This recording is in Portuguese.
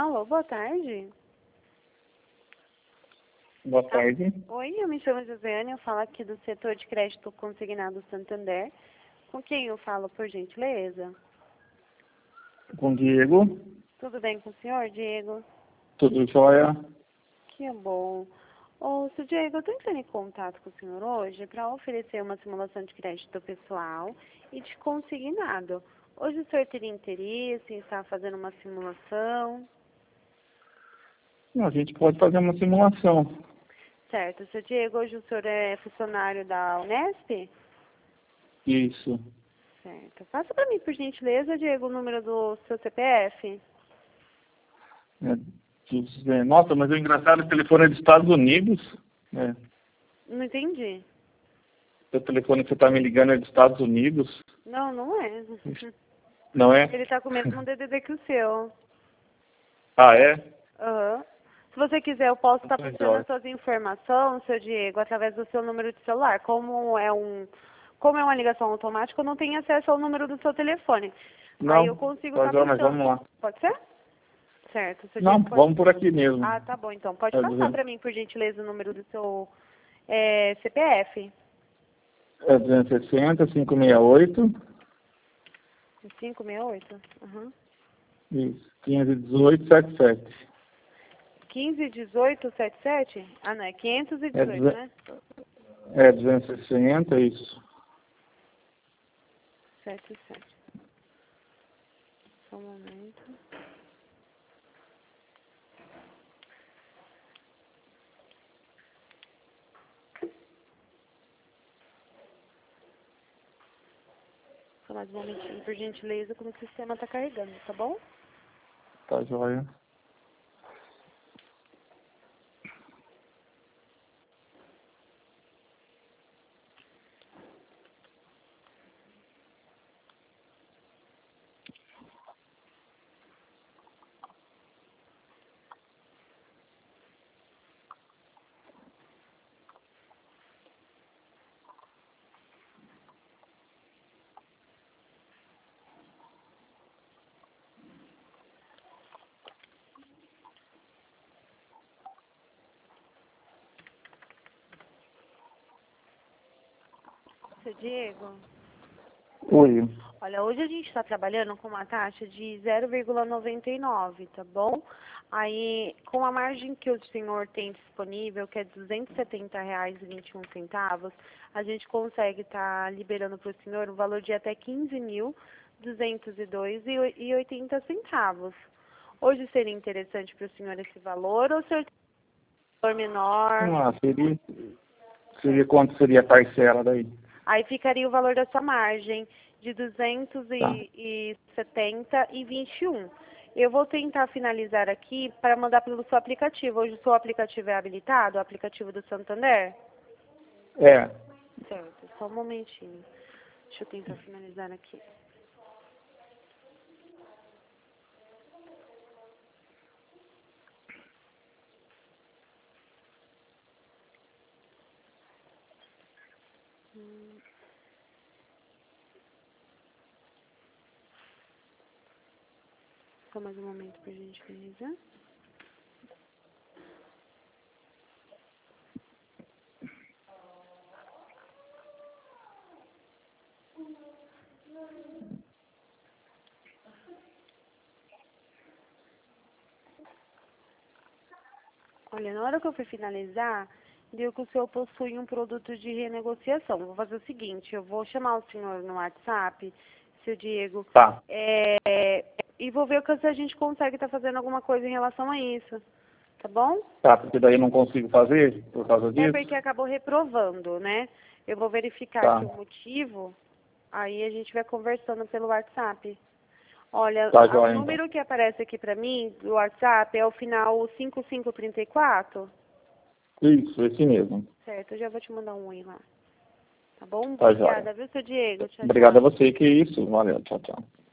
Alô, boa tarde. Boa tarde. Oi, eu me chamo Josiane, eu falo aqui do setor de crédito consignado Santander. Com quem eu falo, por gentileza? Com Diego. Tudo bem com o senhor, Diego? Tudo jóia? Que bom. Ô, seu Diego, eu estou entrando em contato com o senhor hoje para oferecer uma simulação de crédito pessoal e de consignado. Hoje o senhor teria interesse em estar fazendo uma simulação? Não, a gente pode fazer uma simulação. Certo. Seu Diego, hoje o senhor é funcionário da Unesp? Isso. Certo. Passa para mim, por gentileza, Diego, o número do seu CPF. Nossa, mas o engraçado é que o telefone é dos Estados Unidos. Não entendi. O telefone que você está me ligando é dos Estados Unidos. Não, não é. Não é? Ele está com o mesmo DDD que o seu. Ah, é? Aham. Se você quiser, eu posso estar Então, passando as suas informações, seu Diego, através do seu número de celular. Como é uma ligação automática, eu não tenho acesso ao número do seu telefone. Aí eu Não, consigo tá estar jóia, mas passando. vamos lá. Pode ser? Certo. Seu Não, Diego, pode... vamos por aqui mesmo. Ah, tá bom, então. Pode É passar para mim, por gentileza, o número do seu CPF. 260, 568. 568? Uhum. Isso. 15, 18, 77. 151877? Ah, não, é 518, né? É 260, isso. 77. Só um momento. Só mais um momentinho, por gentileza, como o sistema está carregando, tá bom? Tá jóia. Seu Diego, Oi. olha, hoje a gente está trabalhando com uma taxa de 0,99, tá bom? Aí, com a margem que o senhor tem disponível, que é R$ 270,21, a gente consegue estar liberando para o senhor um valor de até R$ 15.202,80. Hoje seria interessante para o senhor esse valor ou o senhor tem um valor menor? Ah, seria quanto seria a parcela daí? Aí ficaria o valor da sua margem de Tá. 270,21. Eu vou tentar finalizar aqui para mandar pelo seu aplicativo. Hoje o seu aplicativo é habilitado, o aplicativo do Santander? É. Certo, só um momentinho. Deixa eu tentar finalizar aqui. Só mais um momento, por gentileza. Olha, na hora que eu fui finalizar, deu que o senhor possui um produto de renegociação. Vou fazer o seguinte, eu vou chamar o senhor no WhatsApp, seu Diego, Tá. e vou ver se a gente consegue estar fazendo alguma coisa em relação a isso, tá bom? Tá, porque daí eu não consigo fazer por causa É disso? porque acabou reprovando, né? Eu vou verificar Tá. aqui o motivo, aí a gente vai conversando pelo WhatsApp. Olha, Tá o jóia, então. número que aparece aqui pra mim, do WhatsApp, é o final 5534. Isso, esse mesmo. Certo, eu já vou te mandar um oi lá. Tá bom? Tá jóia. Obrigada, viu, seu Diego? Tchau, Obrigado a tchau. você, que isso. Valeu, tchau, tchau.